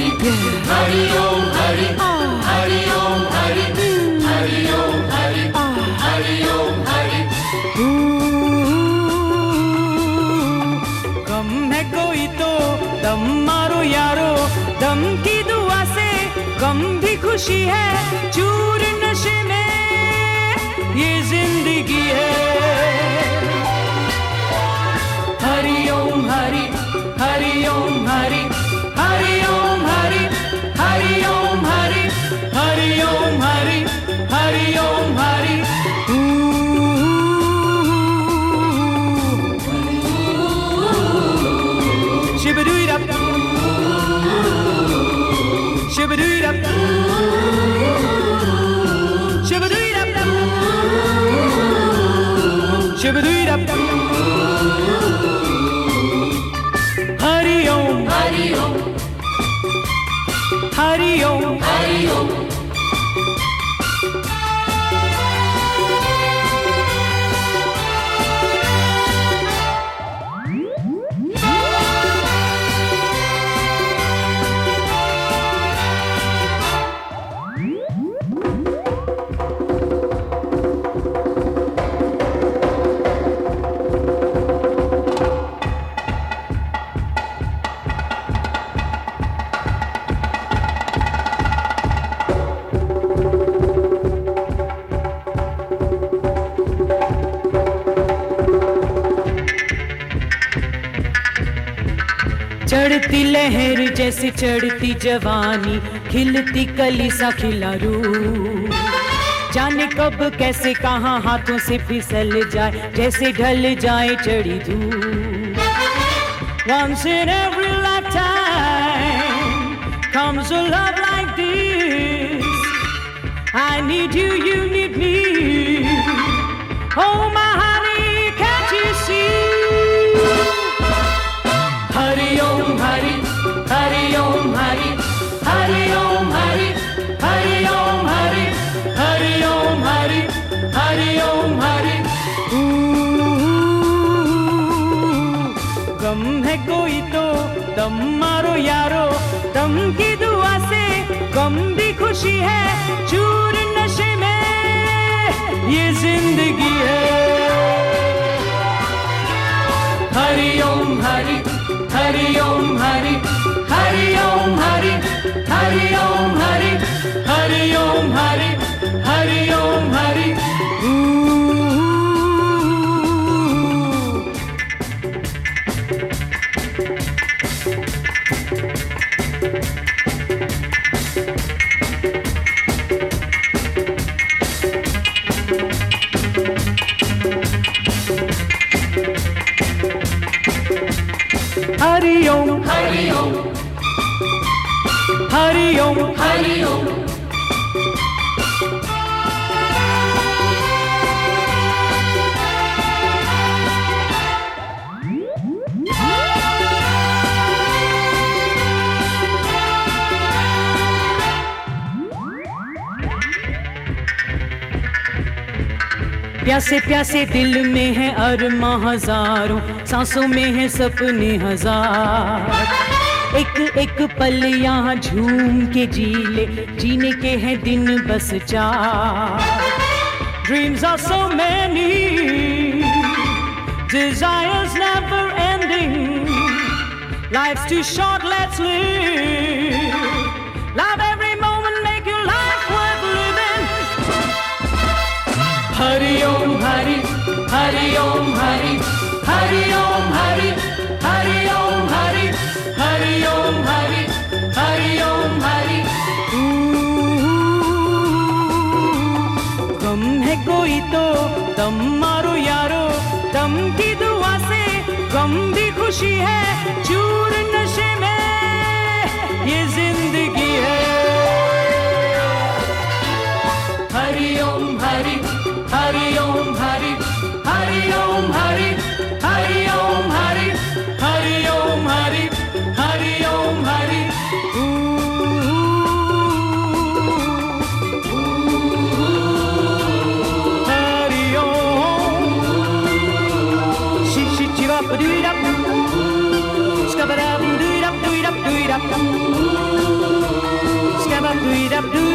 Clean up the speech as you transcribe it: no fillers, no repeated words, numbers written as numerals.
Hari Om Hari, Hari Om Hari, Hari Om Hari, Hari Om Hari. गम है कोई तो दम मारो यारो, दम की दुआ से गम भी खुशी है, चूर नशे में ये जिंदगी है. Hari Om Hari, Hari Om Hari, Hari Om Hari, Hari Om Hari, Hari Om Hari, Hari Om Hari. Shibadoo-dap, shibadoo-dap, shibadoo-dap, shibadoo-dap. Hari Om, Hari Om, Hari Om, Hari Om. चढ़ती लहर जैसे चढ़ती जवानी, खिलती कली सा खिला रूह, जाने कब कैसे कहां हाथों से फिसल जाए, जैसे ढल जाए चढ़ी धूप. Once in every lifetime comes a love like this. I need you, you need me. Oh my honey, can't you see? Hari Om Hari, Hari Om Hari, Hari Om Hari, Hari Om Hari, Hari Om Hari, Hari Om Hari. गम है कोई तो दम मारो यारो, दम की दुआ से गम भी खुशी है, चूर नशे में ये जिंदगी है. Hari Om Hari, Hari Om Hari, Hari Om Hari, Hari Om Hari, Hari Om Hari, Hari Om Hari. Hari Om, Hari Om, Hari Om, Hari Om. प्यासे प्यासे दिल में है अरमां हजारों, सांसों में है सपने हजार, एक एक पल यहाँ झूम के जी ले, जीने के हैं दिन बस 4. Dreams are so many, desires never ending, life's too short, let's live, love every moment, make your life worth living. Hari Om Hari, Hari Om Hari, Hari Om Hari, Hari Om Hari, Hari Om Hari, Hari Om Hari. गम है कोई तो दम मारो यारो, दम की दुआ से गम भी खुशी है, चूर नशे में ये जिंदगी है. Hari Om Hari, Hari Om Hari, Hari Om Hari, Hari Om Hari, Hari Om Hari, Hari Om Hari. Hari Om, shi shi chi va pa doo da. rap do